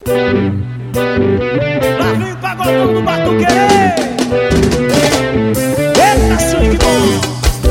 Lá vem o pagodão do Batuqueiro. Eita, swing bom.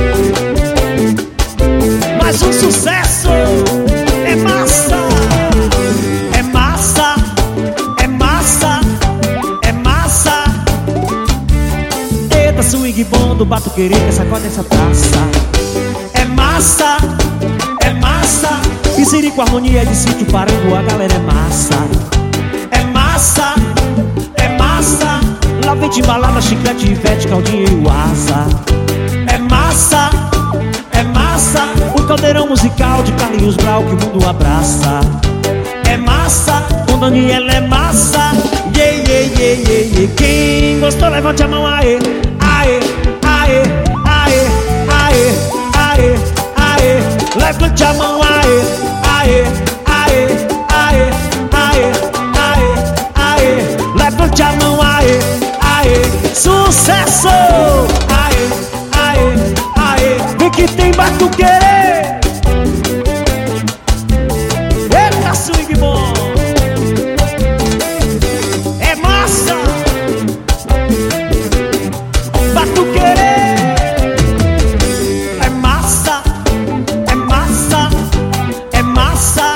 Mais um sucesso. É massa. É massa. É massa. É massa. Eita, swing bom do Batuqueiro, que sacode essa taça. É massa. É massa. Piscine com harmonia de sítio Parangu, a galera é massa. É massa, é massa. Lá vem de balada, chiclete, Ivete, Caldinha e o Asa. É massa, é massa. O caldeirão musical de Carlinhos Brau que o mundo abraça. É massa, com Daniela é massa. Yeah, yeah, yeah, yeah, yeah. Quem gostou, levante a mão, aê, aê, aê, aê, aê, aê, aê. Levante a mão, aê, aê, aê, aê, aê, aê, aê. Levante a mão, aê, aê. Sucesso! Aê, aê, aê. Vem que tem Batuqueiro. Eita, swing bom. É massa. Batuqueiro. É massa. É massa. É massa.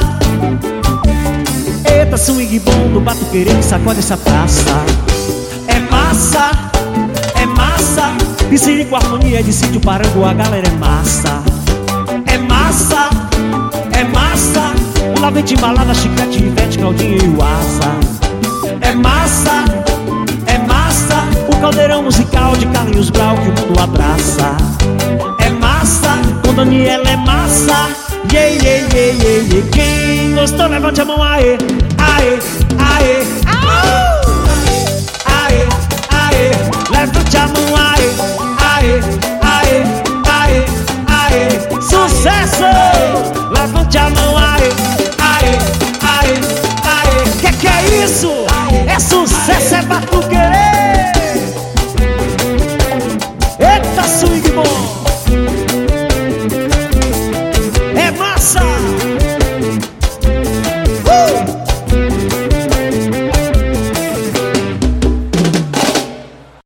Eita, swing bom do Batuqueiro que sacode essa taça. É massa. É massa. Piscine com harmonia de sítio Parangu, a galera é massa. É massa. É massa. Lá vem de balada, chiclete, Ivete, Caldinha e o Asa. É massa. É massa. O caldeirão musical de Carlinhos Brau que o mundo abraça. É massa. Com Daniela é massa. Yeah, yeah, yeah, yeah, yeah. Quem gostou, levante a mão, aê, aê, aê, aê, aê. Levante a mão, aê, aê, aê, aê, aê. Sucesso! Levante a mão, aê, aê, aê, aê. Que é isso? É sucesso, é batalha.